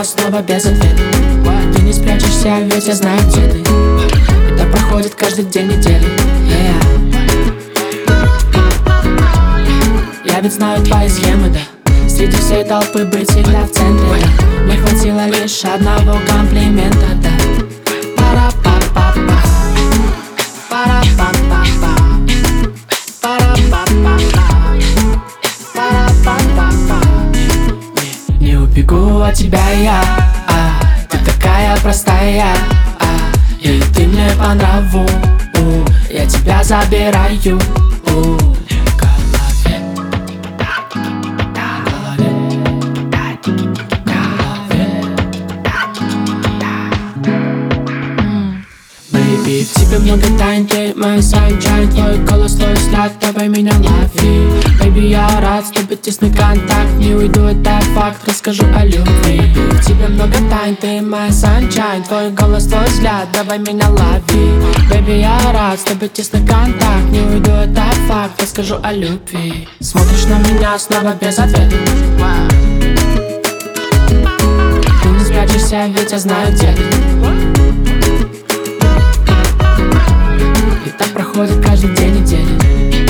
снова без ответа. Ты не спрячешься, ведь я знаю, где ты. Это проходит каждый день недели. Я ведь знаю твои схемы, да. Среди всей толпы быть всегда в центре, да. Мне хватило лишь одного комплимента, да. Пара-па-па-па, пара-па-па-па, пара-па-па-па, пара-па-па-па. Не убегу от тебя я, ты такая простая, и ты мне по нраву, я тебя забираю. В тебе много тайн, ты мой sunshine. Твой голос, твой взгляд, давай меня лови. Baby, я рад с тобой тесный контакт. Не уйду, это факт, расскажу о любви. В тебе много тайн, ты мой sunshine. Твой голос, твой взгляд, давай меня лови. Baby, я рад с тобой тесный контакт. Не уйду, это факт, расскажу о любви. Смотришь на меня снова без ответа. Ты не спрячешься, ведь я знаю, где ты. И так проходит каждый день недели.